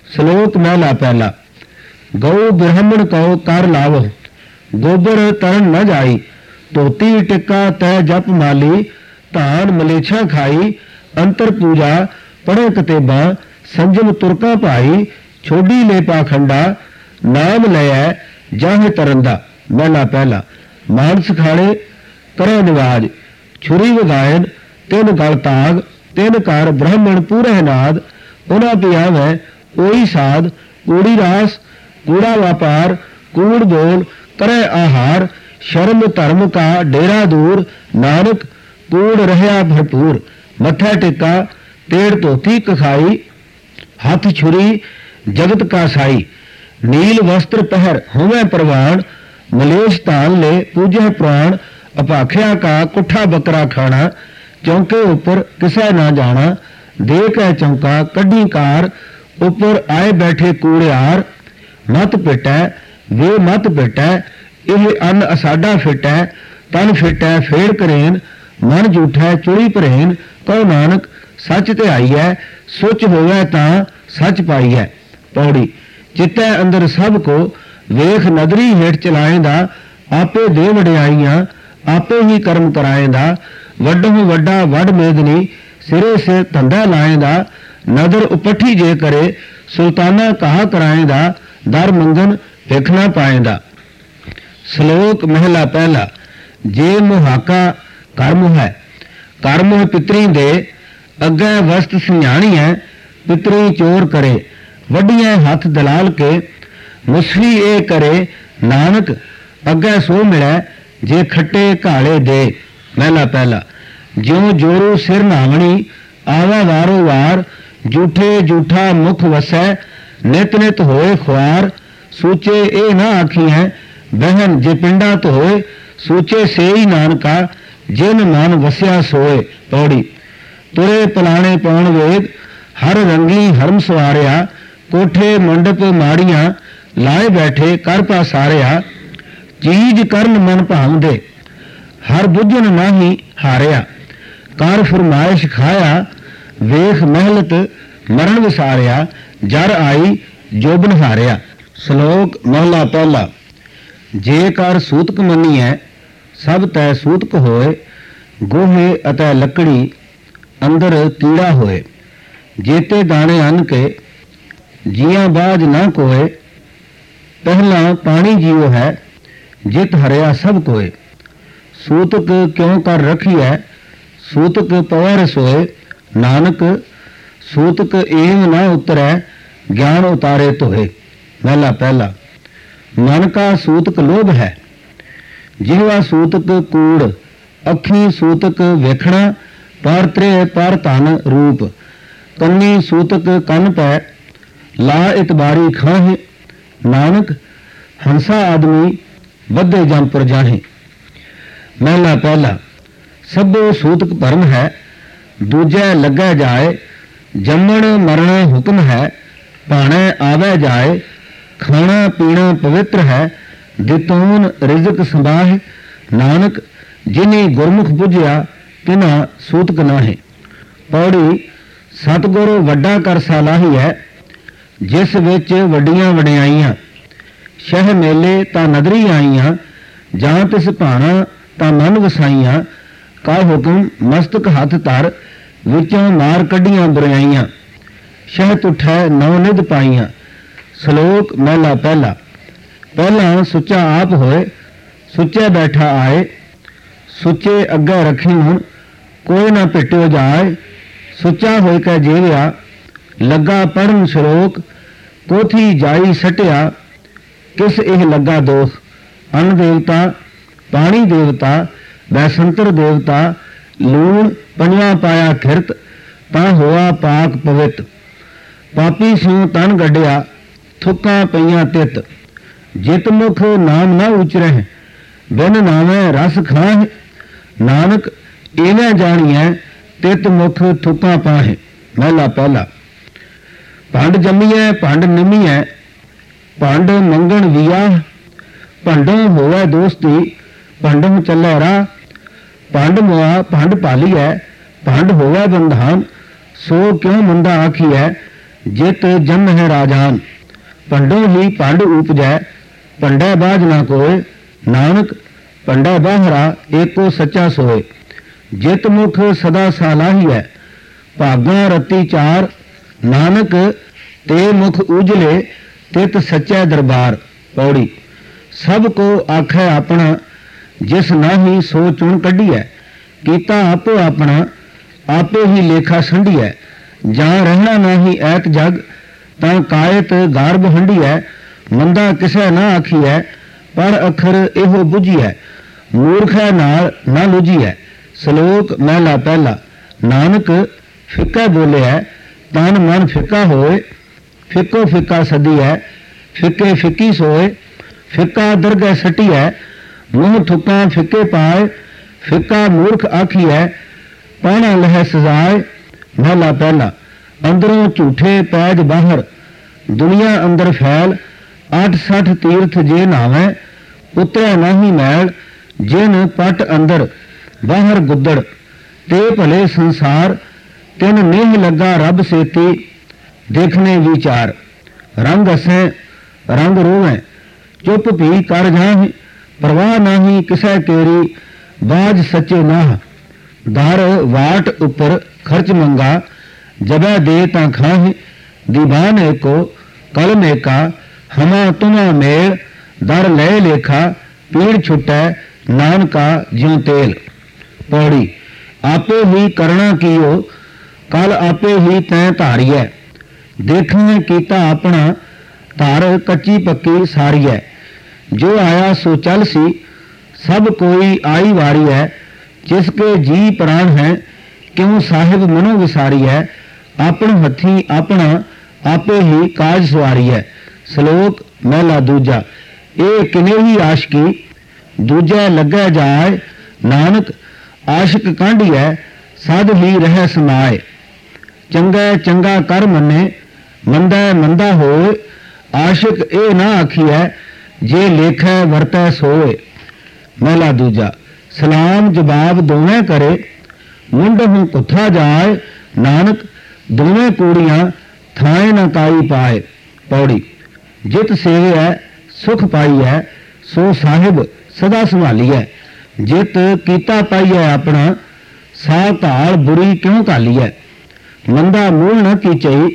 श्लोक महला पहला। गौ ब्राह्मण कहो कर लावो, गोबर तरन न जाई। धोती टिक्का तय जप माली, धान मलेछा खाई। अंतर पूजा पढ़े कतेबा, संजम तुरका भाई। छोड़ी ले पाखंडा, नाम लय जाहे तरंदा। महला पहला। मानस खाने करे निवाज, छुरी वगायन तिन गल ताग। तिन कर ब्राह्मण पूरे नाद, उन्हां पियावै ओही साध। कूड़ी रास कूड़ा व्यापार, कूड़ बोल करे आहार। शर्म धर्म का डेरा दूर, नानक कूड़ रहया भरपूर। मत्था टिक्का तेड़ धोती कखाई, हाथ छुरी जगत का साई। नील वस्त्र पहर होवे प्रवाण, मलेश तान ले पूजे प्राण। अपाख्या का कुठा बकरा खाना, चौके ऊपर किसे ना जाना। देख है चौका कड्डी कार, ऊपर आए बैठे कूड़ियार। मत पिटै वे मत पिटै, ਇਹ ਅੰਨ ਅਸਾਡਾ ਫਿਟੈ। ਤਨ ਫਿਟੈ ਫੇੜ ਕਰੇਨ, ਮਨ ਝੂਠੈ ਚੁਰੀ ਭਰੇਨ। ਕਹੋ ਨਾਨਕ ਸੱਚ ਧਿਆਈਐ, ਸੁਚ ਹੋਵੈ ਤਾਂ ਸੱਚ ਪਾਈਐ। ਪੌੜੀ। ਚਿੱਤੈ ਅੰਦਰ ਸਭ ਕੋ, ਵੇਖ ਨਦਰੀ ਹੇਠ ਚਲਾਏਂਦਾ। ਆਪੇ ਦੇ ਵਡਿਆਈਆਂ, ਆਪੇ ਹੀ ਕਰਮ ਕਰਾਏਂਦਾ। ਵੱਡੋਂ ਵੱਡਾ ਵੱਡ ਮੇਦਨੀ, ਸਿਰੇ ਸਿਰ ਧੰਦਾ ਲਾਏਂਦਾ। ਨਦਰ ਉਪੱਠੀ ਜੇ ਕਰੇ, ਸੁਲਤਾਨਾ ਕਹਾ ਕਰਾਏਂਦਾ। ਦਰ ਮੰਗਨ ਵੇਖ ਨਾ ਪਾਏਂਦਾ। श्लोक महला पहला। जे मुहाका कर्म है, कर्म पितरी दे। अगे वस्त सियाणी है, पितरी चोर करे। वड्डियां हथ दलाल के, मुसफी ए करे। नानक अगे सो मिलै, जे खट्टे घाले दे। महला पहला। ज्यों जोरू सिर नावणी, आवा वारो वार। जूठे जूठा मुख वसै, नित नित होए खुआर। सूचे ए ना आखी है, बहन जे पिंडा तो होए। सोचे से ही नानका, जिन मन वस्या सोए। पौड़ी। तुरे पलाने पौन वेद, हर रंगी हरम सवारिया। कोठे मंडप माड़ियां, लाए बैठे कर पासारिया। चीज करन मन भावदे, हर बुझन नाही हारिया। कर फरमाइश खाया, वेख महलत मरण विसारिया। जर आई जोबन हारिया। श्लोक महला पहला। जे कर सूतक मनीए, सब तै सूतक होए। गोहे अतै लकड़ी अंदर कीड़ा होए। जेते दाने अन्न के, जियां बाज ना कोए। पहला पानी जियो है, जित हरिया सब कोए। सूतक क्यों कर रखी है, सूतक पवर सोए। नानक सूतक एम ना उतरै, ज्ञान उतारे तोहे। महला पहला। मन का सूतक लोभ है, जिहवा सूतक कूड़। अखी सूतक वेखना, पर त्रे पर धन रूप। कन्नी सूतक कन पै, ला इतबारी खाहे। नानक हंसा आदमी, बद्धे जंपर जाहे। महला पहला। सबो सूतक भरम है, दूजे लगे जाए। जमण मरना हुक्म है, भाणे आवे जाए। खाना पीना पवित्र है, दितौन रिजक संभाह। नानक जिन्हें गुरमुख बुझिया, तिना सूतक नाहे। पौड़ी। सतगुरु वड्डा कर सालाही है, जिस विच वड्डियां वडियाइयां। शह मेले तां नदरी आईयां, जां तिस भाना तां मन वसाइयां। का हुक्म मस्तक हथ धर, विचों मार कड्डियां बुराइयां। शह तुठै नौ निध पाइयां। श्लोक महला पहला। पहला सुचा आप होए, सुचे बैठा आए। सुचे अगे रखी हुन, कोई ना पिटो जाए। सुचा होए कै जेविया, लगा पढ़न श्लोक। कोठी जाई सटिया, किस एह लगा दोख। अन्न देवता, पानी देवता, बैसंतर देवता। लूण पनिया पाया खिरत, ता होआ पाक पवित। पापी सिंह तन गड्डिया, थुक्का पईयां तित। जित मुख नाम ना उचरह, बिन नामे रस खाह। नानक इवें जानिए, तित मुख थुक्का पाहे। महला पहला। भंड जमीए भंड निमीए, भंड मंगण वियाह। भंडों होवे दोस्ती, भंडों चले राह। भंड मोआ भंड पालिए, भंड होवे बंधान। सो क्यों मंदा आखिए, जित जन्म है राजान। पंडों ही पंड उपजै, पंडै बाज ना कोय। नानक पंडै बाहरा एको सच्चा सोए। जित मुख सदा सालाही है, भागा रत्ती चार। नानक ते मुख उजले, तित सच्चै दरबार। पौड़ी। सब को आखै अपना, जिस नाही सो चुन कढ़ी है। कीता आपो अपना, आपे ही लेखा संढी है। जां रहना नाही ऐत जग, तां कायत गारब हंडी है। मंदा किसै ना आखी है, पर अखर एहो बुझी है। मूर्खै नाल ना लुझी है। सलोक महला पहला। नानक फिक्का बोले है, तन मन फिक्का होए। फिक्को फिक्का सदी है, फिक्के फिक्की सोए। फिक्का दरगह सटी है, मुँह थुक्का फिक्के पाए। फिक्का मूर्ख आखी है, पाना लह सजाए। महला पहला। अंदरों झूठे पैज बाहर, दुनिया अंदर फैल। 8-60 तीर्थ जे नावै, उतरै नाही मैल। जिन पट अंदर बाहर गुद्दड़, ते भले संसार। तिन नेह लगा रब सेती, देखने विचार। रंग हसें रंग रोवें, चुप भी कर जाहें। परवाह नाही किसै केरी, बाज सच्चे नाह। दर वाट उपर खर्च मंगा, जबै दे तां खाहे। दीवान एको कलम एका, हमा तुमा मेल। दर ले लेखा पीड़ छुटै, नानका ज्यों तेल। पौड़ी। आपे ही करना कियो, कल आपे ही तैं धारियै। देखने कीता अपना, धर कच्ची पक्की सारियै। जो आया सो चल सी, सब कोई आई वारी है। जिसके जी प्राण है, क्यों साहिब मनो विसारी है। अपन हथी अपना, आपे ही काज सवारी है। सलोक महला दूजा। ए किने ही आशकी, दूजा लगे जाए। नानक आशिक कांढी है, सद ही रह समाए। चंगा चंगा कर मने, मंदा मंदा होए। आशिक ए ना आखी है, जे लेखै वरतै सोए। महला दूजा। सलाम जवाब दोवें करे, मुंड हूँ कुत्था जाए। नानक दोवें कूड़ियां, थाए न काई पाए। पौड़ी। जित सेवे है, सुख पाई है। सो साहिब सदा संभाली है। जित कीता पाई है अपना, सा धाल बुरी क्यों काली है। मंदा मूल न कीचई,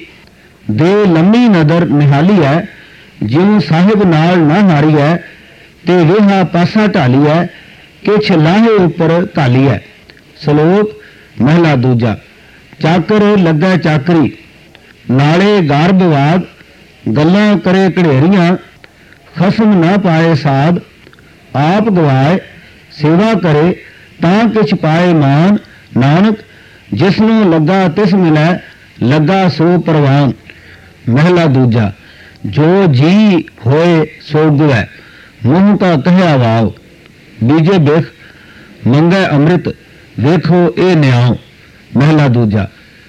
दे लम्मी नदर निहाली है। ज्यों साहिब नाल ना हारी है, ते वेहा पासा ढाली है। किछ लाहे उपर घाली है। सलोक महला दूजा। चाकर लगे चाकरी, नाले गारबवाद। गल्लां करे घड़ेरियां, खसम ना पाए साध। आप गवाए सेवा करे, तां किछ पाए मान। नानक जिसनों लगा तिस मिलै, लगा सो परवान। महला दूजा। जो जी होए सो गुवै, मुँह का कहया वाव। बीजे बिख मंगै अमृत, वेखो ए न्याव। महला दूजा।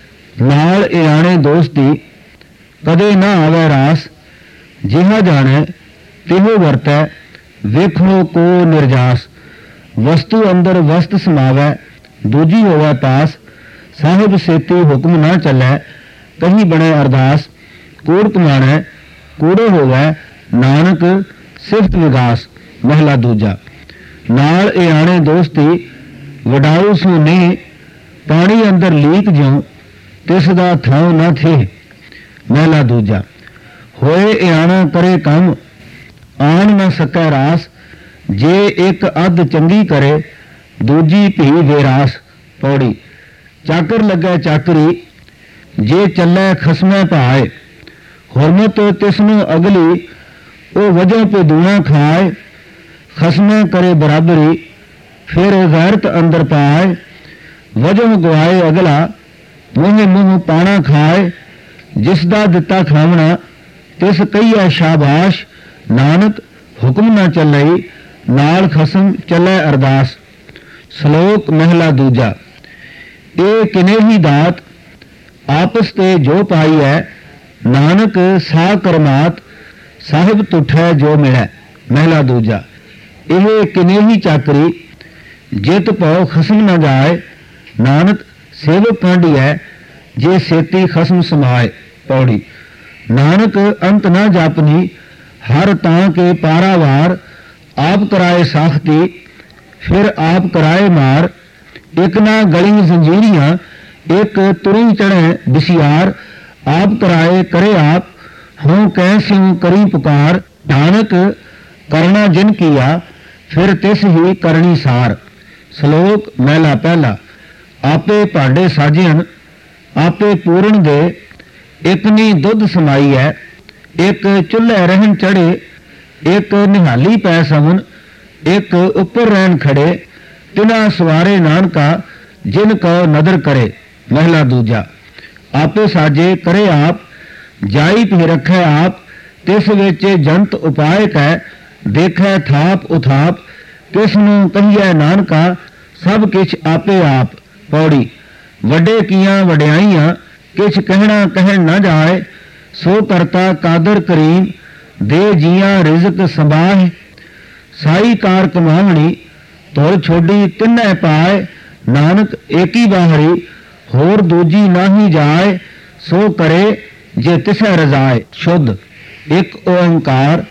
नाल इराणे दोस्ती, कदे ना आवे रास। जिहा जाने तिहो वरतै, वेखो को निर्जास। वस्तु अंदर वस्त समावै, दूजी होवै पास। साहिब सेती हुक्म ना चलै, कहीं बने अरदास। कूड़ कमाणै कूड़े होवै, नानक सिफत विगास। महला दूजा। नाल इराणे दोस्ती, वडाऊ सो नेह। पानी अंदर लीक ज्यों, तिसदा थां ना थे। महला दूजा। होए इयाना करे कम, आन न सकै रास। जे एक अध चंगी करे, दूजी भी बेरास। पौड़ी। चाकर लगे चाकरी, जे चलै खसमै भाए। हुरमत तिसनों अगली, ओ वजह पे दूना खाए। खसमै करे बराबरी, फिर गैरत अंदर पाए। वजह गवाए अगला, मुँह मुँह पाना खाए। जिसदा दिता खावना, तिस कहिए शाबाश। नानक हुक्म ना चलई, नाल खसम चलै अरदास। सलोक महला दूजा। ए किने ही दात, आपस ते जो पाई है। नानक सा करमात, साहिब तुठै जो मिलै। महला दूजा। यह किने ही चाकरी, जित पौ खसम न जाए। नानक सेवक कांढी है, जे सेती खसम समाए। पौड़ी। नानक अंत न जापनी हर तां के पारावार, आप कराए साख्ती फिर आप कराए मार। एक ना गली जंजीरियां एक तुरी चढ़े बिसियार, आप कराए करे आप हों कैसे करी पुकार। नानक करना जिन किया फिर तिस ही करनी सार। श्लोक महला पहला। आपे भांडे साजियन आपे पूरण दे, एक नी दुध समाई है, एक चुल्हे रहन चढ़े, एक निहाली पै सवन, एक उपर रहन खड़े, तिना सवारे नानका जिन को नदर करे। महला दूजा। आपे साजे करे आप, जाई भी रखे आप, तिस विच जंत उपाय कै, देखे थाप उथाप, तिस नूं कहिए नानका सब किछ आपे आप। पौड़ी। वड्डे कियां वड्याइयां किछ कहना कहन न जाए, सो करता कादर करीम दे जियां रिज़क संभाह। साई कार कमावणी तुर छोड़ी तिन्ने पाए, नानक एकी बाहरी होर दूजी नाही जाए, सो करे जे तिसै रजाए। शुद्ध। एक ओंकार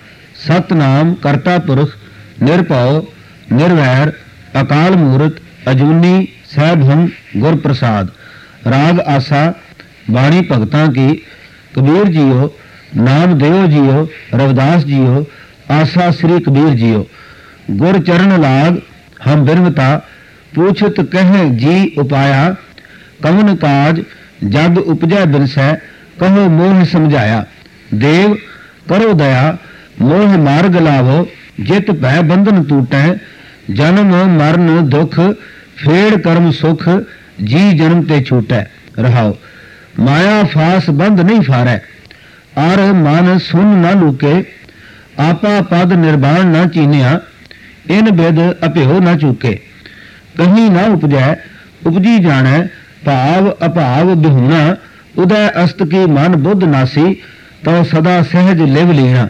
सतनाम करता पुरख निरभव निर्वैर अकाल मूर्त अजूनी सहभम गुर प्रसाद। राग आसा। बाणी भगतां की। कबीर जियो नाम देओ जियो, रविदास जियो आसा श्री कबीर जियो। गुर चरण लाग हम बिरमता, पूछत कह जी उपाया। कवन काज जग उपजै बिनसै, कहो मोह समझाया। देव करो दया मोह मार्ग लावो, जित भै बंधन टूटै। जन्म मरण दुख फेड़ कर्म सुख, जी जन्म ते छूटै। रहाओ। माया फास बंध नहीं फारै, आर मन सुन न लूके। आपा पद निर्वाण न चीनिया, इन बिद अभ्यो न चूके। कहीं न उपजै उपजी जानै, भाव अभाव बिहूना। उदय अस्त की मन बुद्ध नासी, तो सदा सहज लिव लीना।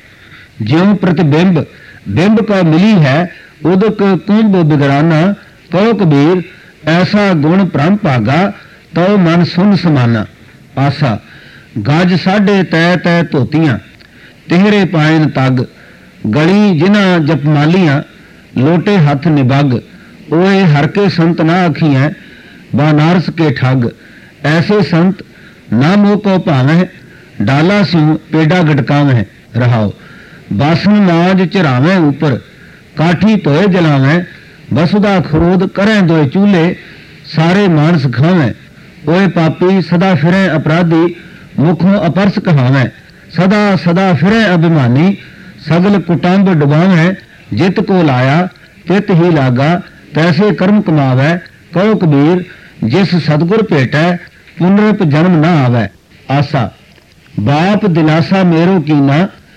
ज्यों प्रतिबिंब बिंब को मिली है, उदक कुंभ बिगड़ाना। कहो कबीर ऐसा गुण भ्रम भागा, तो मन सुन समाना। आसा। गज साढ़े तै तै धोतियां, तिहरे पायन तग। गली जिन्हां जपमालियां, लोटे हथ निबग। ओए हर के संत ना आखियां, बनारस के ठग। ऐसे संत ना मोह को भावें, डाला सिंह पेड़ा गटकावें। रहाओ। बासन माज चरावें ऊपर, काठी तोए जलावें। वसुदा खरोद करें दोए चूल्हे, सारे मानस खावें। ओए पापी सदा फिरें अपराधी, मुखों अपरस कहावें। सदा सदा फिरें अभिमानी, सगल कुटुंब डुबावें। जित को लाया तित ही लागा, तैसे कर्म कमावै। कहो कबीर जिस सतगुर भेटै, पुनरप जन्म न आवे। आसा। बाप दिलासा मेरो कीना,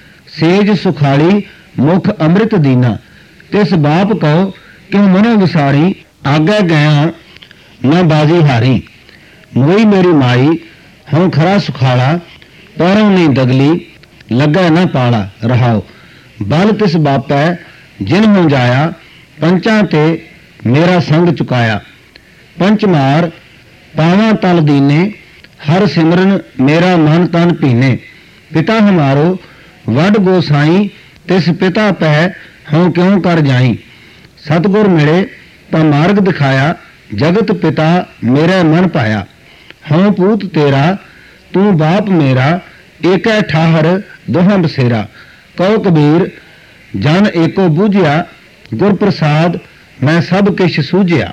सेज सुखाड़ी मुख अमृत दीना। तिस बाप कहो क्यों मनो विसारी, आगे गया न बाजी हारी। मोई मेरी माई हूँ खरा सुखाड़ा, पैरों नहीं दगली लगे न पाला। रहाओ। बल तिस बापै जिन हो जाया, पंचां ते मेरा संग चुकाया। पंचमार पावां तल दीने, हर सिमरन मेरा मन तन पीने। पिता हमारो वड गोसाई, तिस पिता पै हों क्यों कर जाई। सतगुर मिले तो मार्ग दिखाया, जगत पिता मेरे मन पाया। हों पूत तेरा तू बाप मेरा, एक ठाहर दोहां बसेरा। कहो कबीर जन एको बूझिया, गुर प्रसाद मैं सब किश सूझिया।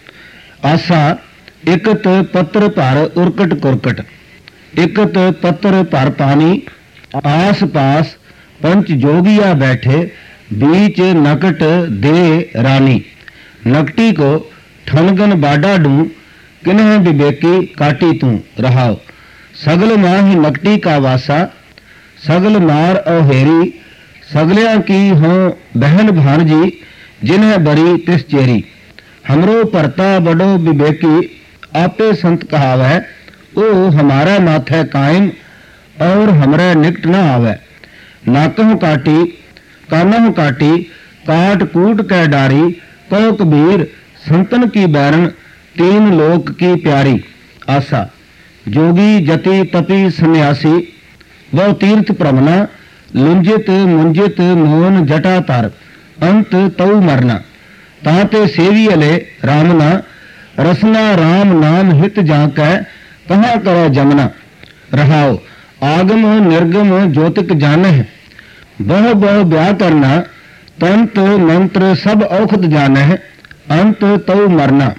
आसा। इकत पत्र भर उरकट कुरकट, इकत पत्र भर पानी। आस पास पंच जोगिया बैठे, बीच नकट दे रानी। नकटी को ठनगन बाडा डू, किन्ह विवेकी काटी तू। रहाओ। सगल माही नकटी का वासा, सगल मार अहेरी। सगलियां की हों बहन भानजी, जिन्हें बरी तिस चेरी। हमरो भरता बड़ो विवेकी, आपे संत कहावै। ओ हमारा माथे कायम, और हमरे निकट न आवे। नाकह काटी कानह काटी, काट कूट कै डारी। कहो कबीर संतन की बैरन, तीन लोक की प्यारी। आसा। जोगी जति तपी सन्यासी वह तीर्थ प्रमना लुंजित मुंजित मोहन जटा तर अंत तऊ मरना ताते सेवी अले रामना रसना राम नाम हित जाकै कहाँ करे जमना रहाओ आगम निर्गम ज्योतिक जानह बह बह ब्याह करना तंत मंत्र सब औखद जानह अंत तऊ मरना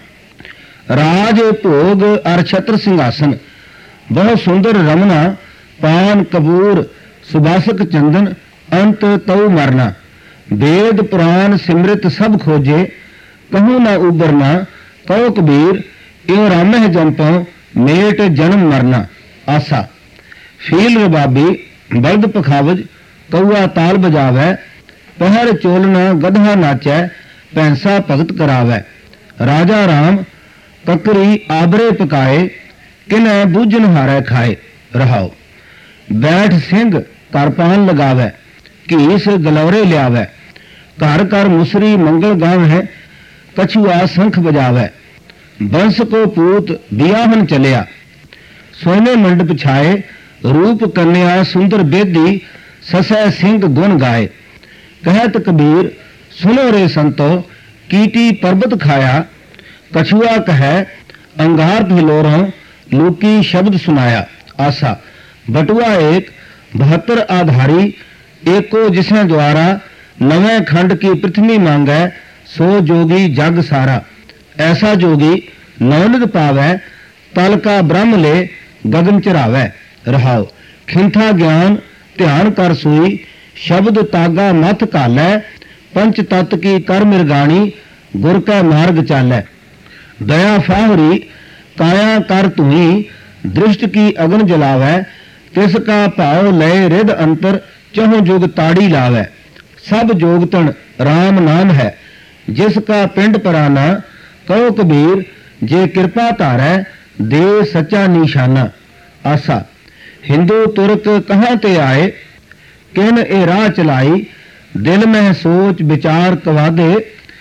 राज भोग अर छत्र सिंहासन बहुत सुंदर रमना पान कपूर सुबासक चंदन अंत तऊ मरना वेद पुराण सिमृत सब खोजे कहूँ न उबरना कहो कबीर यो रामह जंपो मेट जन्म मरना आसा फील रबाबी बल्द पखावज कौआ ताल बजावै पहर चोलना गधा नाचै पैंसा भगत करावै राजा राम ककरी आबरे पकाए किन्ह बूझन हारै खाए रहाओ बैठ सिंह करपान लगावै घीस गलौरे लियावै घर घर मुसरी मंगल गावै कछुआ शंख बजावै बंस को पूत बियाहन चलिया सोने मंडप छाए रूप कन्या सुंदर बेदी ससै सिंह गुण गाए कहत कबीर सुनो रे संतो कीटी पर्वत खाया कछुआ कहे अंगार भिलोरों लूकी शब्द सुनाया आसा बटुआ एक 72 आधारी एको जिसने द्वारा नवे खंड की पृथ्वी मांगै सो जोगी जग सारा ऐसा जोगी नौनिध पावै तल का ब्रह्म ले गगन चढ़ावै रहाओ खिंथा ज्ञान ध्यान कर सुई शब्द तागा मथ कालै पंच तत्त की कर मिरगाणी गुर कै मार्ग चालै दया फाहरी काया कर तुही दृष्ट की अगन जलावै तिसका भाव लय रिद अंतर चहुं जुग ताड़ी लावै सब जोगतन राम नाम है जिसका पिंड पराना कहो कबीर जे कृपा धारै दे सच्चा निशाना आसा हिंदू तुर्क कहाँ ते आए किन ए राह चलाई दिल में सोच विचार कवादे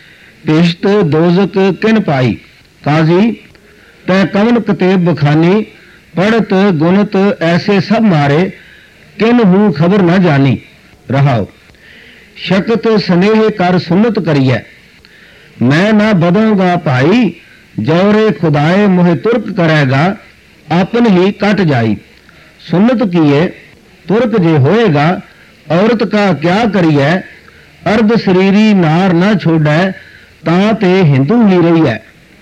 पिश्त दोजक किन पाई काजी तै कवन कतेब बखानी पढ़त गुणत ऐसे सब मारे किन हूँ खबर न जानी रहाओ शकत स्नेह कर सुन्नत करिए मैं ना बदूंगा भाई जौरे खुदाए मोहे तुर्क करेगा आपन ही कट जाई सुन्नत किए तुर्क जे होएगा औरत का क्या करिए अर्ध शरीरी नार न छोड़े ताते हिंदू ही रही है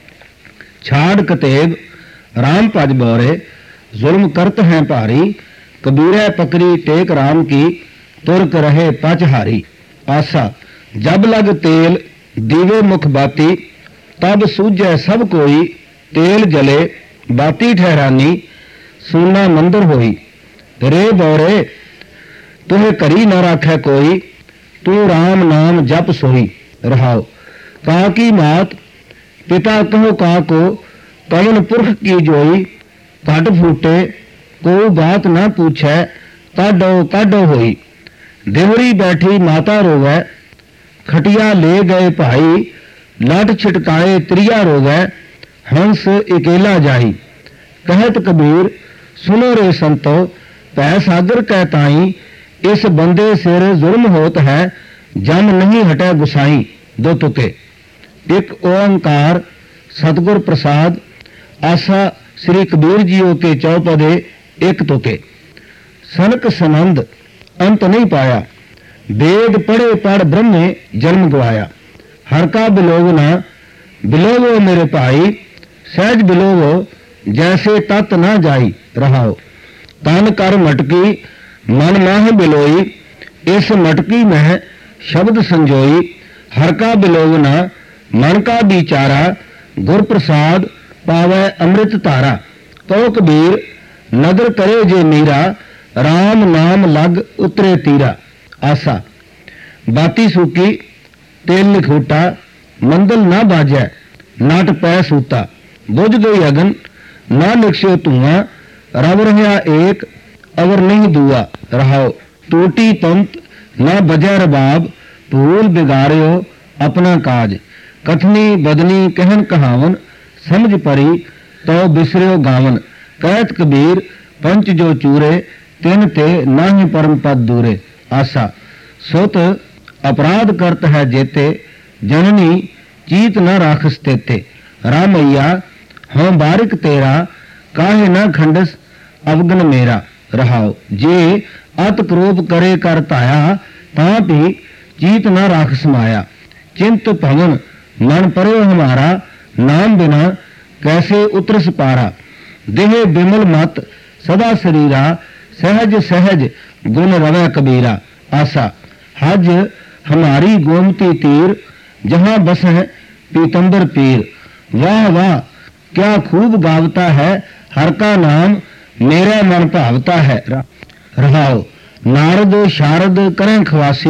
छाड़ कतेब राम भज बोरे जुल्म करत हैं भारी कबीरे पकड़ी टेक राम की तुर्क रहे पचहारी आसा जब लग तेल दीवे मुख बाती तब सूझे सब कोई तेल जले बाती ठहरानी सुना मंदिर होई रे बोरे तुहे करी न राखे कोई तू राम नाम जप सोई रहाओ का की मात पिता कहो का को पवन पुरख की जोई घट फूटे को बात न पूछे काडो होई देवरी बैठी माता रोवै खटिया ले गए भाई लट छिटकाए त्रिया रोवै हंस अकेला जाई कहत कबीर सुनो रे संतो पै सागर कै ताई इस बंदे सिर जुल्म होत है जम नहीं हटे गुसाई दो तुके एक ओंकार सतगुर प्रसाद आसा श्री कबीर जीओ के चौपदे एक तुके सनक सनंद अंत नहीं पाया वेद पढ़े पढ़ ब्रह्मे जन्म गवाया हर का बिलोवना बिलोवो मेरे भाई सहज बिलोवो जैसे तत् न जाई रहाओ तन कर मटकी मन माह बिलोई इस मटकी में शब्द संजोई हर का बिलोवना मन का बिचारा गुर प्रसाद पावै अमृत धारा कहो कबीर नगर करे जे मीरा राम नाम लग उतरे तीरा आसा बाती सूकी तेल निखूटा मंदल ना बाजै नट पै सूता बुझ गई अगन ना निकस्यो धुआं रब रहा एक अवर नहीं दुआ रहाओ टूटी पंत ना बजै रबाब भूल बिगाड़ियो अपना काज कथनी बदनी कहन कहावन समझ परी तो बिसरियो गावन कहत कबीर पंच जो चूरे तिन ते नाहि परम पद दूरे। आसा सुत अपराध करत है जेते जननी चीत न राखस तेते। रामैया हों बारिक तेरा काहे न खंडस अवगन मेरा। रहाओ जे अत क्रोध करे कर ताया तां भी चीत न राख समाया। चिंत भवन मन परो हमारा नाम बिना कैसे उतरस पारा। देह बिमल मत सदा शरीरा सहज सहज गुण रवै कबीरा। आसा हज हमारी गोमती तीर जहां बस है पीतंबर पीर। वाह वाह क्या खूब गावता है हर का नाम मेरा मन भावता है। रहाओ नारद शारद करें खवासी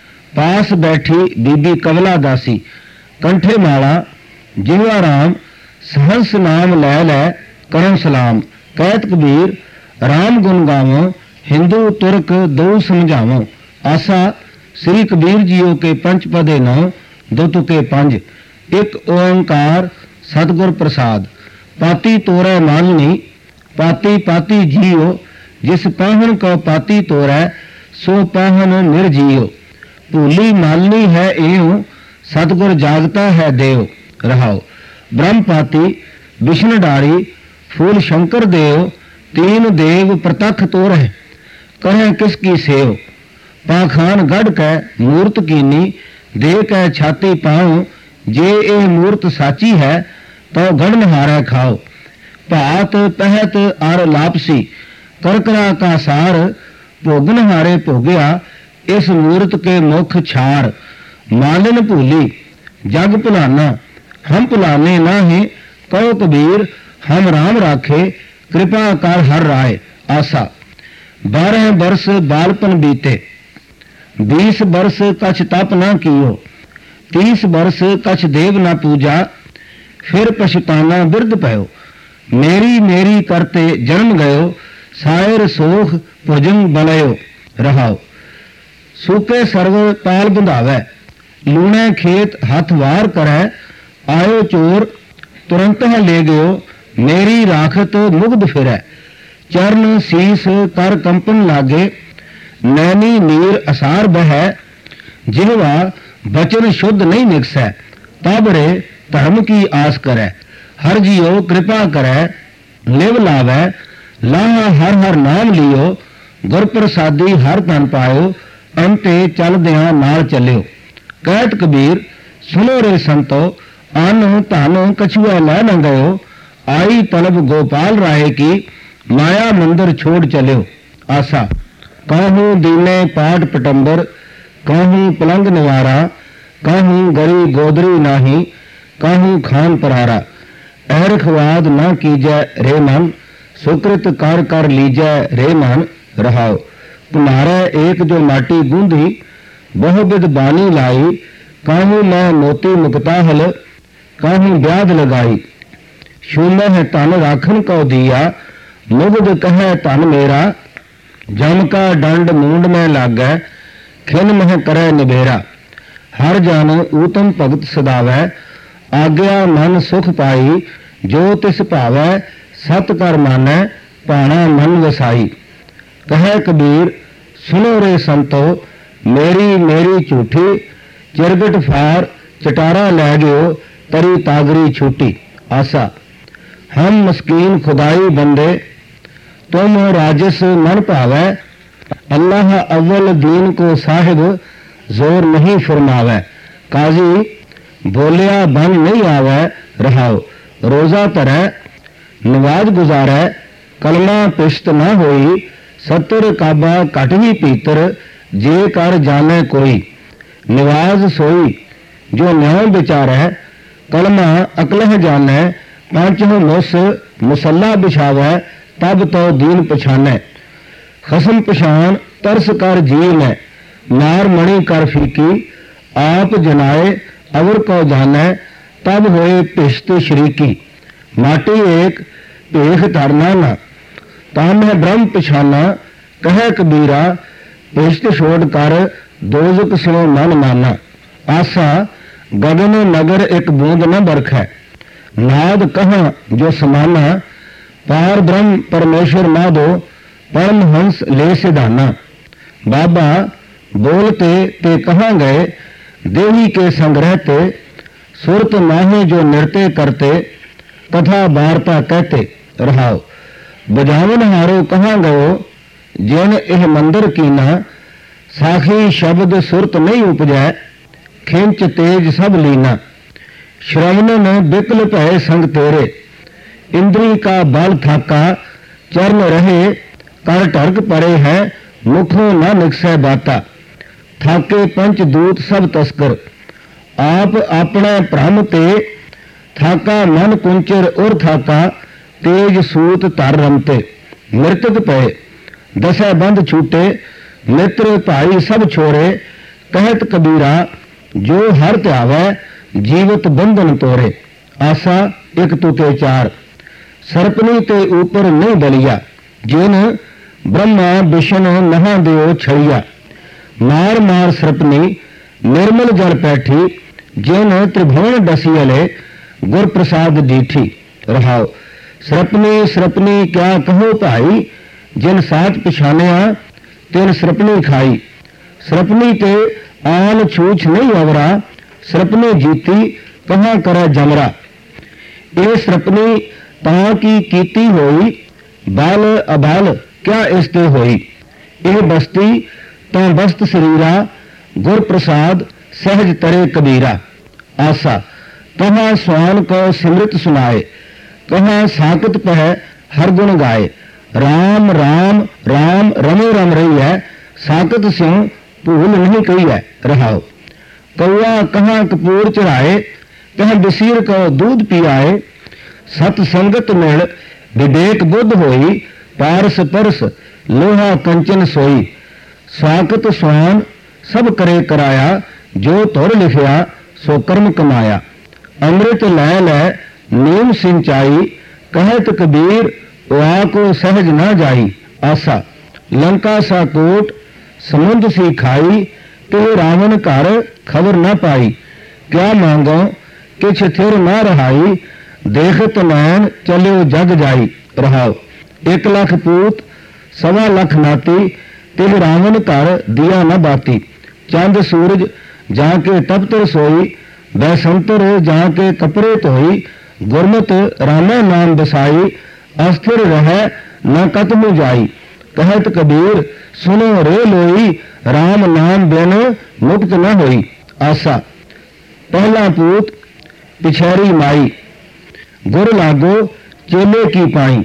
पास बैठी बीबी कमला दासी। कंठे माला जिवा राम सहस नाम लै लै करो सलाम। कहत कबीर राम गुण गावो हिंदू तुर्क दो समझावो। आसा श्री कबीर जीओ के पंच पदे नौ दो तुके पंज। एक ओंकार सतगुर प्रसाद। पाती तोरै माननी पाती पाती जियो जिस पाहन को पाती तोरै सो पाहन निर्जीयो। भूली मालनी है एव सतगुर जागता है देव। रहाओ ब्रह्म पाती विष्णु डारी फूल शंकर देव तीन देव प्रतख तोरह कहें किसकी सेव। पाखान गढ़ कै मूर्त कीनी दे कै छाती पाओ। जे ए मूर्त साची है तो गढ़ नहारै खाओ। भात पहत आर लापसी करकरा का सार भोगन हारे भोगया इस मूर्त के मुख छार। मालिन भूली जग भुलाना हम भुलाने नाही कहो कबीर हम राम राखे कृपा कर हर राय। आसा 12 बरस बालपन बीते 20 बरस कछ तप न कियो 30 बरस कछ देव न पूजा फिर पछताना बिरध पयो। मेरी मेरी करते जन्म गयो सायर सोख भुजंग बलयो। रहाओ सूके सरवर पाल बंधावै लूणे खेत हथ वार करै। आयो चोर तुरंत है ले गयो मेरी राखत मुग्ध फिरै। चरण शीस कर कंपन लागे नैनी नीर असार बहै। जिहवा बचन शुद्ध नहीं निकसै ताबड़े धर्म की आस करै। हर जियो कृपा करै लिव लावै लाहा हर हर नाम लियो। गुर प्रसादी हर धन पायो अंते चलदियां नाल चलियो। कहत कबीर सुनो रे संतो अन धन कछुआ लै न गयो। आई तलब गोपाल राय की माया मंदिर छोड़ चलियो। आसा कहूँ दीने पाट पटंबर कहूँ पलंग निवारा कहूँ गरी गोदरी नाही कहूँ खान परारा। ऐरखवाद न कीजै रे मन सुकृत कर कर लीजै रे मन। रहाओ तुम्हारे एक जो माटी गूंधी बहुविध बानी लाई काहू मैं मोती मुक्ता हल काहू ब्याज लगाई। शूमह तन राखन को दिया मुग्ध कह तन मेरा। जम का दंड मूंड में लागै खिन मह करे निबेरा। हर जन ऊतम भगत सदावै आज्ञा मन सुख पाई। जो तिस भावै सत कर मानै भाणा मन वसाई। कहे कबीर सुनो रे संतो मेरी मेरी झूठी चिरगट फार चटारा लै गयो तरी तागरी छूटी। आसा हम मस्कीन खुदाई बंदे तुम राजस मन भावै। अल्लाह अव्वल दीन को साहिब जोर नहीं फरमावै। काजी बोलिया बन नहीं आवै। रहाओ रोजा धरै नवाज गुजारै कलमा पिश्त न होई। 70 काबा घट ही पीतर जे कर जाने कोई। नवाज सोई जो न्याय विचारै कलमा अकलह जानै। पंच मुस मुसल्ला बिछावै तब तो दीन पछानै। खसम पछान तरस कर जी नै मार मणि कर फीकी। आप जनाए अवर को जानै तब होए पिश्त शरीकी। माटी एक भेख धरना न ताम है ब्रह्म पछाना। कह कबीरा पिश्त छोड़ कर दोजक सो मन माना। आसा गगन नगर एक बूंद न बरखै नाद कहाँ जो समाना। पार ब्रह्म परमेश्वर माधो परमहंस ले सिधाना। बाबा बोलते ते कहाँ गए, देवी के संग रहते, सुरत माहे जो नृत्य करते, कथा वार्ता कहते रहाओ। बजावन हारो कहाँ गयो, जिन एह मंदिर कीना, साखी शब्द सुरत नहीं उपजै, खिंच तेज सब लीना। श्रवणन बिकल भय संग तेरे, इंद्री का बल थाका, चरण रहे कर ढर्क पड़े है, मुखों न निकसै बाता। थाके पंच दूत सब तस्कर, आप अपना भ्रम ते, थाका मन कुंचर और थाका, तेज सूत तर रमते। मृतक पे दसै बंद छूटे, मित्र भाई सब छोरे, कहत कबीरा जो हर त्यावै, जीवत बंधन तोरे। आसा एक तुते चार। सरपनी ते ऊपर नहीं बलिया, जिन ब्रह्मा विष्णु नहा दियो छड़िया। मार मार सरपनी निर्मल जल पैठी, जिन त्रिभुवन डसियले, गुर प्रसाद दीठी रहाओ। सरपनी सरपनी क्या कहो भाई, जिन साथ पछानिया तिन सरपनी खाई। सरपनी ते आन छूछ नहीं अवरा, सरपनी जीती कहाँ करे जमरा। ये सरपनी तां की कीती होई, बाल अबाल क्या इसते होई। ये बस्ती तां बस्त शरीरा, गुर प्रसाद सहज तरे कबीरा। आसा कहाँ स्वान को सिमृत सुनाए, कहाँ साकत पह हर गुण गाए। राम राम राम रमो रम रही है, साकत स्यों भूल नहीं कही है रहाओ। कौआ कहाँ कपूर चढ़ाए, कहाँ बसीर को दूध पियाए। सत संगत मिल विवेक बुद्ध होई, पारस परस लोहा कंचन सोई। साकत स्वान सब करे कराया, जो तुर लिखिया सो कर्म कमाया। अमृत लै लै नीम सिंचाई, कहत कबीर वा को सहज न जाई। आसा लंका सा कोट समुद्र सी खाई, ते रावण घर खबर न पाई। क्या मांगो किछ थिर न रहाई, देखत नैन चलियो जग जाई रहाओ। 1 लाख पूत 1.25 लाख नाती, तिह रावण घर दिया न बाती। चंद सूरज जाके तपतर सोई, बैसंतर जाके कपड़े धोई। गुरमत रामा नाम बसाई, अस्थिर रह न कतमु जाई। कहत कबीर सुनो रे लोई, राम नाम बिन मुक्त न होई। आसा पहला पूत पिछैरी माई, गुर लागो चेले की पाई।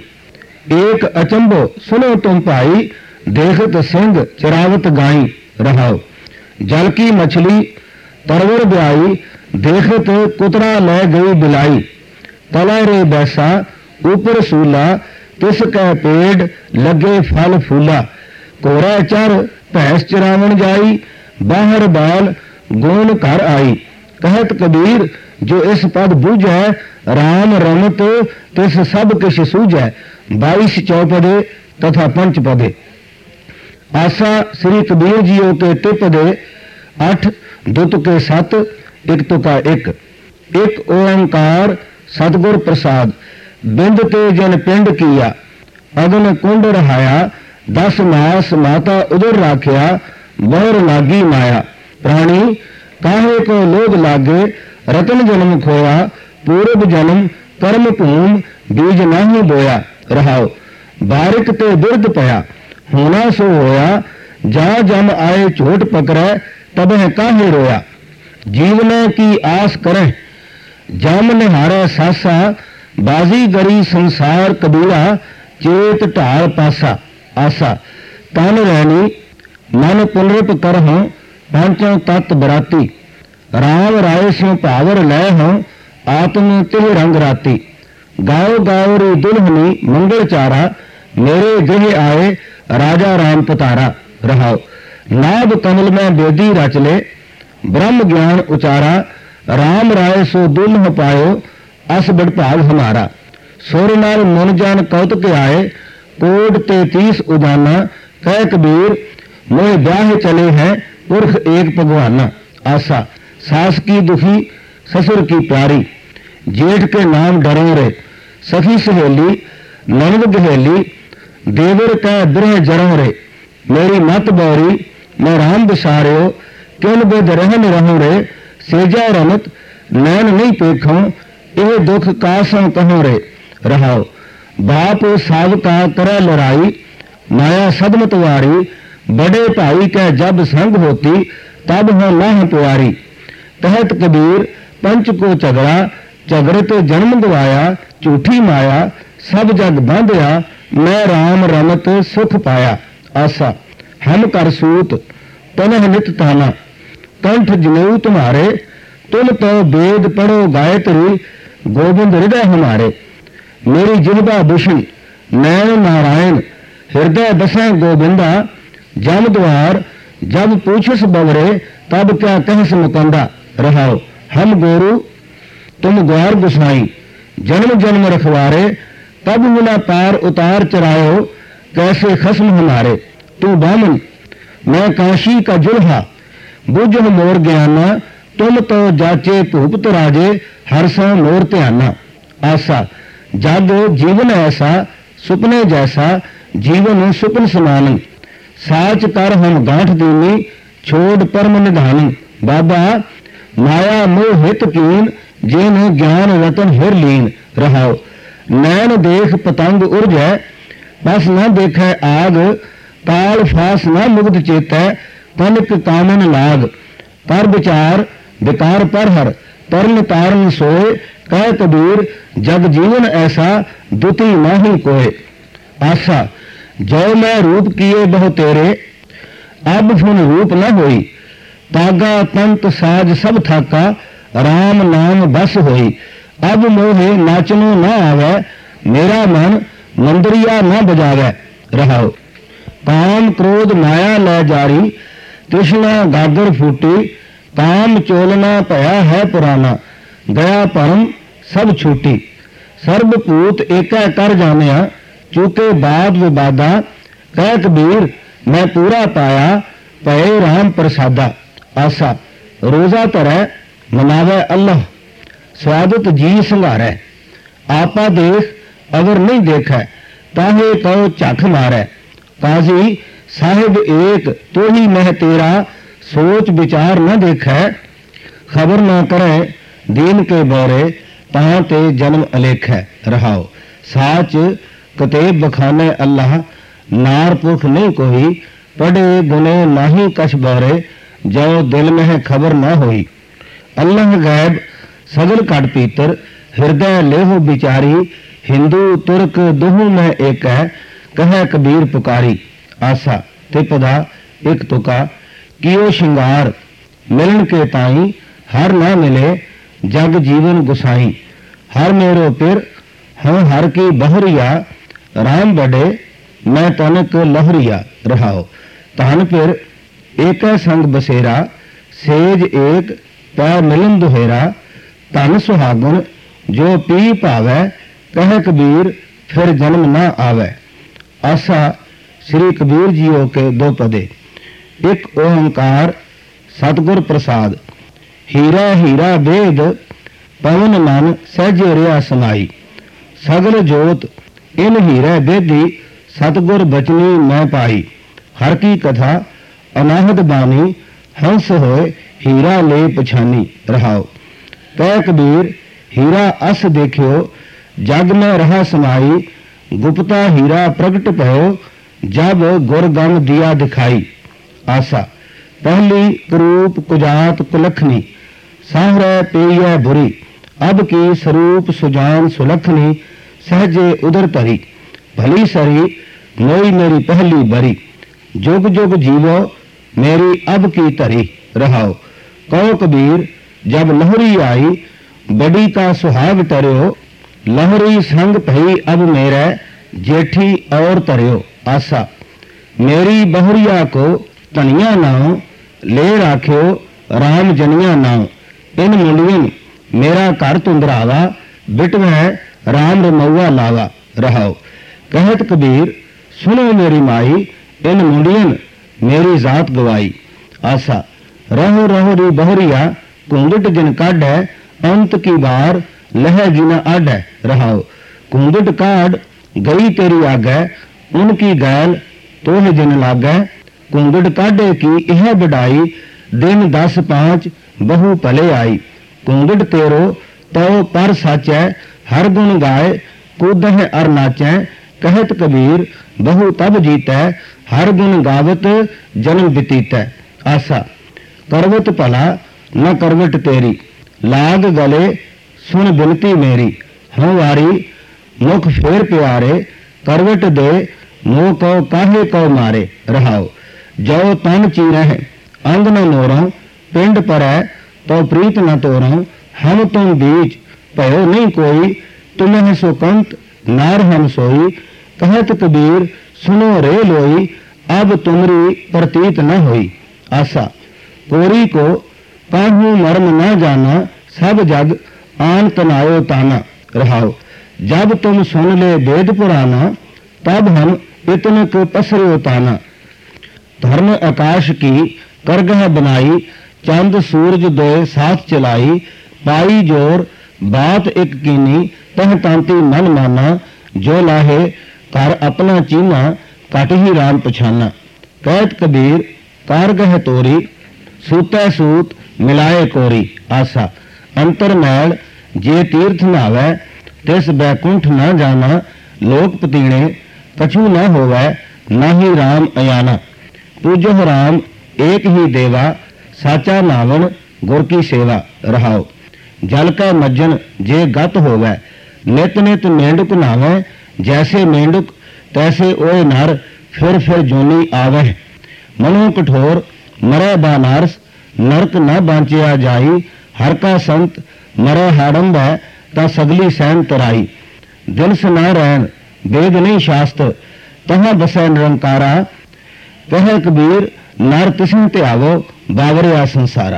एक अचंबो सुनो तुम भाई, देखत सिंह चरावत गाई रहाओ। जल की मछली तरवर ब्याई, देखत कुतरा ले गई बिलाई। तला रे बैसा ऊपर सूला, तिसकै पेड़ लगे फल फूला। कोरा चर भैंस चरावण जाई, बाहर बाल गोन घर आई। कहत कबीर जो इस पद बूझै, राम रमत तिस सब किश सूझै। 22 चौपदे तथा पंचपदे। आसा श्री कबीर जियो के टिपदे 8, दुत के 7, एक तुका 1। एक ओंकार सतगुर प्रसाद, बिंद ते जन पिंड किया, अगन कुंड रहाया। 10 मास माता उदर राख्या, बहर लागी माया। प्राणी काहे को लोग लागे, रतन जन्म खोया। पूर्व जन्म कर्म भूम, बीज नहीं बोया रहाओ। बारिक ते बिरद पया, होना सो होया। जा जम आए चोट पकड़े, तबह काहे रोया। जीवन की आस करे, जम निहारे सासा। बाजी गरी संसार कबीरा, चेत ढाल पासा। आसा तन रैनी मन पुनरप करहूं, पांचों तत्त बराती। राम राय स्यों भावर लै हूं, आत्म तिह रंग राती। गाओ गाओ रे दुल्हनी मंगल चारा, मेरे गृह आए राजा राम पतारा रहाओ। नाभ कमल में बेदी रच ले, ब्रह्म ज्ञान उचारा। राम राय सो दुल्ह पायो, अस बड़भाग हमारा। सुर नर मुन जन कौतक आए, कोट 33 उदाना। कह कबीर मोह ब्याह चले हैं, पुरख एक भगवाना। आसा सास की दुखी ससुर की प्यारी, जेठ के नाम डरो रे। सखी सहेली ननद गहेली देवर कह बिरह जरों रे, मेरी मत बौरी मैं राम बिसारियो, किन बिद रहन रहूं रे, सेजा रमत नैन नहीं पेखों, यह दुख कासों कहों रे। रहाओ बाप साब का करे लड़ाई, माया सदमत वारी, बड़े भाई कह जब संग होती, तब हो नाह प्यारी। कहत कबीर पंच को झगड़ा, झगड़े जन्म गवाया, झूठी माया सब जग बांधिया, मैं राम रमत सुख पाया। आसा हम कर सूत तनह नित ताना, कंठ जनेऊ तुम्हारे, तुम तो वेद पढ़ो गायत्री, गोविंद हृदय हमारे। मेरी जिह्वा भूषण नैन नारायण, हृदय बसा गोविंदा, जम द्वार जब पूछस बवरे, तब क्या कहस मुकंदा। रहाओ हम गोरु तुम ग्वार गुसाई, जन्म जन्म रखवारे, तब बिना पार उतार चरायो, कैसे खस्म हमारे। तू बामन मैं काशी का जुल्हा, बुझ मोर ज्ञाना, तुम तो जाचे भूपत राजे, हर सो मोर ध्याना। आसा जग जीवन ऐसा, सुपने जैसा, जीवन सुपन समान, साच कर हम गांठ दीनी, छोड़ परम निधान। बाबा माया मोह हित कीन, जिन ज्ञान रतन हिर लीन। रहाओ नैन देख पतंग उर्जै, बस न देखे आग, ताल फास न मुग्ध चेतै, तनिक कामन लाग। पर विचार विकार पर हर, तरन तारन सोए, कह कबीर जग जीवन ऐसा, दुती नाही कोय। आसा जो मैं रूप किए बहु तेरे, अब फुन रूप न होई, तागा तंत साज सब थाका, राम नाम बस होई। अब मोहे नाचनो न आवे, मेरा मन मंदरिया न बजावे। रहाओ काम क्रोध माया लै जारी, तृष्णा गागर फूटी, काम चोलना भया है पुराना, गया परम सब छूटी। सर्वभूत एकै कर जानिया, चूके बाद विवादा, कह कबीर मैं पूरा पाया, भये राम प्रसादा। आसा रोजा धरै मनावै अल्लाह, स्वागत जी संघारै, आपा देख अगर नहीं देखै, ताहे कहो झख मारै। काजी साहिब एक तो ही मह तेरा, सोच विचार न देखै, खबर न करे दीन के बौरे, तां ते जन्म अलेखै। रहाओ साच कतेब बखाने अल्लाह, नार पुरख नहीं कोई, पढ़े गुने नाही कछ बौरे, जो दिल में खबर न होई। अल्लाह गैब सगल कट पीतर, हृदय लेहो बिचारी, हिंदू तुर्क दोहू में एक है, कह कबीर पुकारी। आसा तिपदा एक तुका, कियो श्रृंगार मिलन के ताई, हर ना मिले जग जीवन गुसाई। हर मेरो पिर हम हर की बहरिया, राम बड़े मैं तनक लहरिया। रहाओ तन फिर एक संग बसेरा, सेज एक पै मिलन दुहेरा, धन सुहागन जो पी भावै, कह कबीर फिर जन्म न आवे। आसा श्री कबीर जीओ के दो पदे। एक ओंकार सतगुर प्रसाद, हीरा हीरा वेद, पवन मन सहजे रिया समाई। सगल जोत इन हीरे बेदी, सतगुर बचनी मैं पाई। हर की कथा अनाहत बानी, हंस होए हीरा ले पछानी। रहाओ कह कबीर हीरा अस देखियो, जग में रहा समाई। गुप्ता हीरा प्रगट भयो, जब गुर गम दिया दिखाई। आसा पहली करूप कुजात कुलखनी, साहरे पेय बुरी। अब की स्वरूप सुजान सुलखनी, सहजे उधर तरी। भली सरी मोई मेरी पहली बरी, जुग जुग जीवो मेरी अब की तरी। रहाओ कहो कबीर जब लहरी आई, बड़ी का सुहाग टर्यो। लहरी संग भई अब मेरे, जेठी और तरयो। आसा मेरी बहुरिया को धनिया नाव, ले राख्यो राम जनिया नाव। इन मुंडियन मेरा घर तुंदरावा, बिटवै राम रमौआ लावा। रहाओ कहत कबीर सुनो मेरी माई, इन मुंडियन मेरी जात गवाई। आसा रहो रहो री बहुरिया, घूंघट जिन काढ़ है, अंत की बार लह जिन आड है। रहाओ घूंघट काढ़ गई तेरी आगै उनकी गैल तोह जिन लागै। घूंघट काढ़े की यह बढ़ाई दिन 10-5 बहु भले आई। घूंघट तेरो तो पर साचै हर गुण गाय कूदह अर नाचै। कहत कबीर बहु तब जीतै हर गुण गावत जन्म बितीतै। आसा करवत भला न करवट तेरी लाग गले सुन बिनती मेरी। हों वारी मुख फेर प्यारे करवट दे मोह को काहे को मारे। रहाओ जो तन चीरह अंग न मोरों पिंड परै तो प्रीत न तोरों। हम तुम बीच भयो नहीं कोई तुम्हें सुकंत नार हम सोई। कहत कबीर सुनो रे लोई अब तुमरी प्रतीत न होई। आसा कोरी को काहू मर्म न जाना सब जग आन तनायो ताना। रहाओ जब तुम सुन ले वेद पुराना तब हम इतने को पसरो ताना। धर्म आकाश की करगह बनाई चंद सूरज दो साथ चलाई। पाई जोर बात एक कीनी तह तांती मन माना। जो लाहे कर अपना चीना कट ही राम पछाना। कहत कबीर कारगह तोरी सूतै सूत मिलाए कोरी। आसा अंतर मैल जे तीर्थ नावै तिस बैकुंठ न जाना। लोक पतीणे कछु न होवै न ही राम अयाना। पूजो राम एक ही देवा साचा नावन गुर की सेवा। रहाओ जल का मज्जन जे गत होवै नित नित मेंढुक नावै। जैसे मेंढुक तैसे ओए नर फिर जोनी आवै। मनो कठोर मरै बानारस नरक न बांचिया जाई। हर का संत मरै हाड़ंब है ता सगली सैन तराई। दिल से न रहन वेद नहीं शास्त्र तहाँ बसै निरंकारा। कह कबीर नर तिसम त्यावो बावरिया संसारा।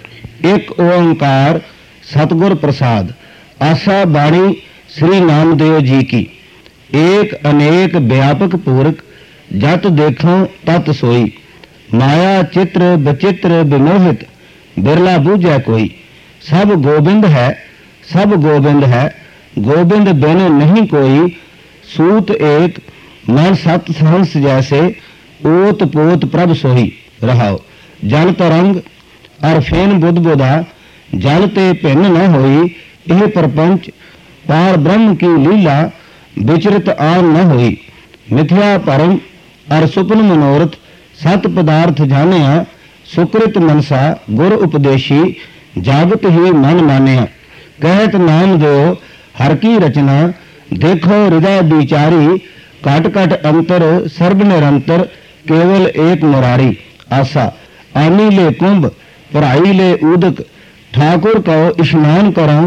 एक ओंकार सतगुर प्रसाद। आशा बाणी श्री नामदेव जी की। एक अनेक व्यापक पूरक जत देखो तत सोई। माया चित्र बचित्र विमोहित बिरला बूझै कोई। सब गोबिंद है सब गोबिंद है गोबिंद बिन नहीं कोई। सूत एक मन सत सहंस जैसे ओत पोत प्रभ सोही। रहाओ जल तरंग अर फेन बुदबुदा जल ते भिन्न न होई। यह प्रपंच पार ब्रह्म की लीला विचरित आन न होई। मिथ्या परम अर सुपन मनोरथ सत पदार्थ जानिया। सुकृत मनसा गुर उपदेशी जागत ही मन मानिया। कहत नाम दो हर की रचना देखो हृदय विचारी। कट कट अंतर सर्व निरंतर केवल एक मुरारी। आसा आनी ले कुंभ पढ़ाई ले उदक ठाकुर को स्नान करो।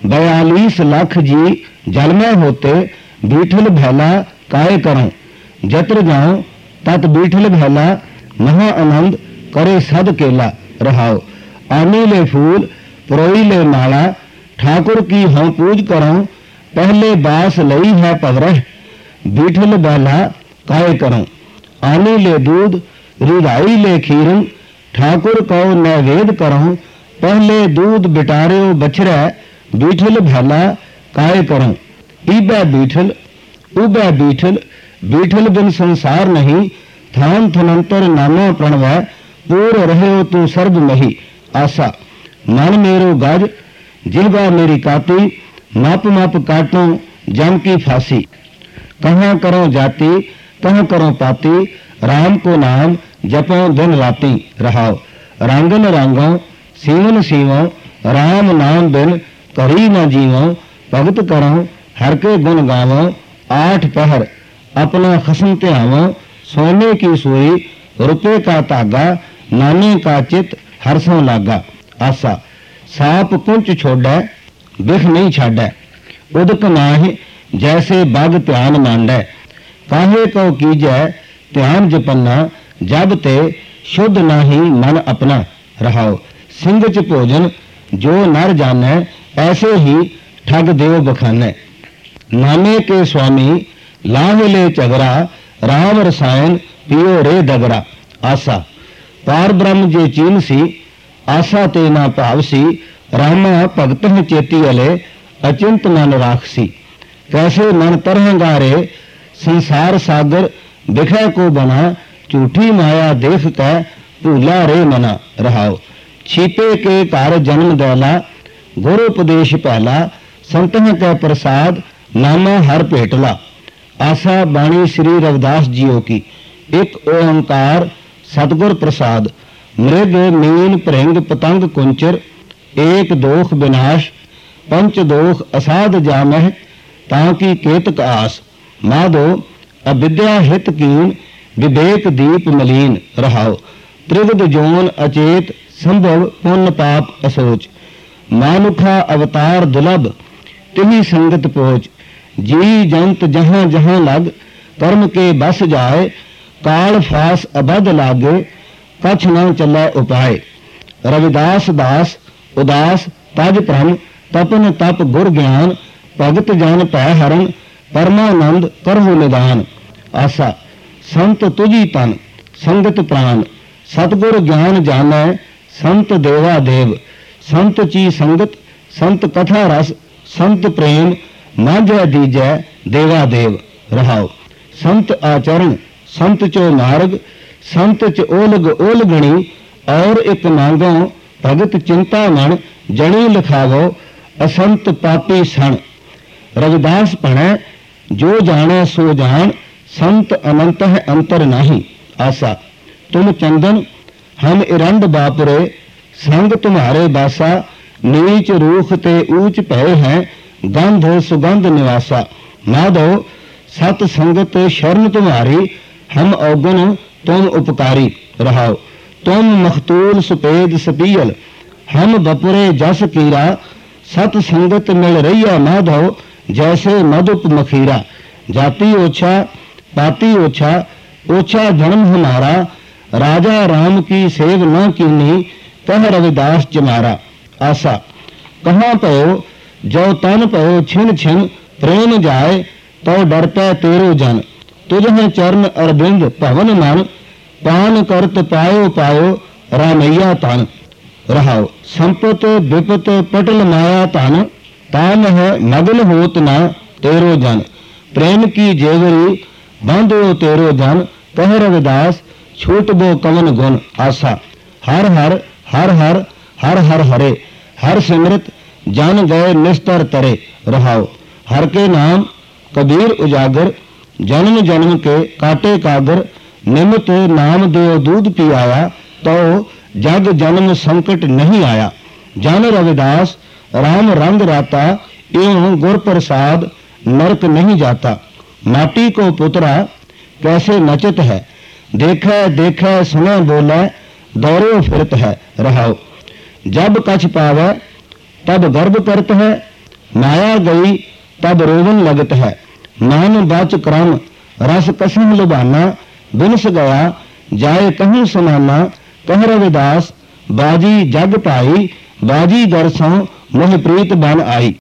42 लाख जी जल में होते बीठल भैला काय करो। जत्र जाओ तत बीठल भैला महा आनंद करे सद केला। रहाओ आनी ले फूल परोई ले माला ठाकुर की हम पूज करो। पहले बास लई है पवरह बीठल बैला काय करो। आनी ले दूध रिधाई ले खीरन ठाकुर को नैवेद करो। पहले दूध बिटारे बछड़ा बीठल भैला काय करो। ईबै बीठल उबै बीठल बीठल बिन संसार नहीं। थान थनंतर नामो प्रणवै पूर रहे तू सर्व मही। आसा मन मेरो गज जिहवा मेरी काती मप मप काटो जम की फांसी। कहाँ करो जाति कहाँ करो पाती राम को नाम जपो दिन राती। रहाओ रांगन रांगो सीवन सीवो राम नाम बिन करी न जीवो। भगत करो हर के गुण गावो 8 पहर अपना खसम त्यावो। सोने की सुई रुपये का धागा नाने का चित हरसों लागा। आसा साप कुंच छोड़ै बिख नहीं छाड़ै। उदक नाहि जैसे बाग ध्यान मांडै। काहे को कीजै ध्यान जपन्ना जब ते शुद्ध नाही मन अपना। रहाओ सिंह च भोजन जो नर जानै ऐसे ही ठग देव बखानै। नाने के स्वामी लाह ले झगड़ा राम रसायन पियो रे दगड़ा। आसा पार ब्रह्म जे चीन सी आसा ते ना भाव सी। रामा भगत चेती अले अचिंत मन राखसी। कैसे मन तरह गारे संसार सागर दिखै को बना झूठी माया देख कै भूला रे मना। रहाओ छिपे के घर जन्म दैला गुरु उपदेश पहला संतह कै प्रसाद नामा हर भेटला। आशा बाणी श्री रविदास जियो की एक ओंकार सतगुर प्रसाद। मृग मीन भृंग पतंग कुंचर एक दोख विनाश पंच दोख असाध जामह ताकि केतक आस। माधो अविद्या हित कीन विवेक दीप मलीन। रहाओ त्रिविध जोन अचेत संभव पुण्य पाप असोच। मानुखा अवतार दुलभ तिही संगत पोच। जी जंत जहाँ जहाँ लग कर्म के बस जाए काल फास अबध लागे कछ न चला उपाय। रविदास दास उदास तज भ्रम तपन तप गुर ज्ञान भगत जन भै हरण परमानंद करहु निदान। आसा संत तुझी तन संगत प्राण सतगुर ज्ञान जानै संत देवा देव। संत ची संगत संत कथा रस संत प्रेम मांझै दीजै देवा देव। रहाओ संत आचरण संत चो मार्ग संत च ओलग ओलगणी और एक मांगो भगत चिंता मन जणी लिखावो असंत पापी सण। रविदास भणै जो जाने सो जान संत अनंत है अंतर नहीं। आसा तुम चंदन हम इरंड बापरे संग तुम्हारे बासा नीच रूख ते ऊंच भय हैं गंध सुगंध निवासा। माधो सत संगत शरण तुम्हारी हम औगुण तुम उपकारी। रहाओ तुम मखतूल सुपेद सपीयल हम बपुरे जस कीरा। सत संगत मिल रही माधो जैसे मधुप मखीरा। जाति ओछा पाती ओछा ओछा जन्म हमारा राजा राम की सेव न कीनी कह रविदास जमारा। आसा कहाँ पयो जो तन पयो छिन छिन प्रेम जाए तो डर पै तेरो जन। तुझे चरण अरविंद भवन मन पान करत पायो पायो रामैया तन। रहाओ संपत विपत पटल माया तन तान है मगन होत न तेरो जन। प्रेम की जेवरी बांधो तेरो जन कह रविदास छूट बो कवन गुण। आसा हर हर हर हर हर हर हरे हर सिमरत जन गए निस्तर तरे। रहाओ हर के नाम कबीर उजागर जन्म जन्म के काटे कागर। निमित नाम देव दूध पी आया तो जग जन्म संकट नहीं आया। जन रविदास राम रंग राता एवं गुर प्रसाद नरक नहीं जाता। माटी को पुतरा कैसे नचत है देखै देखै सुने बोले दौड़ो फिरत है। रहाओ जब कछ पावे तब गर्व करत है माया गई तब रोवन लगत है। मान बच क्रम रस कसम लुभाना बिनस गया जाए कहूँ समाना। कह रविदास बाजी जग पाई बाजी दरसों मोह प्रीत बन आई।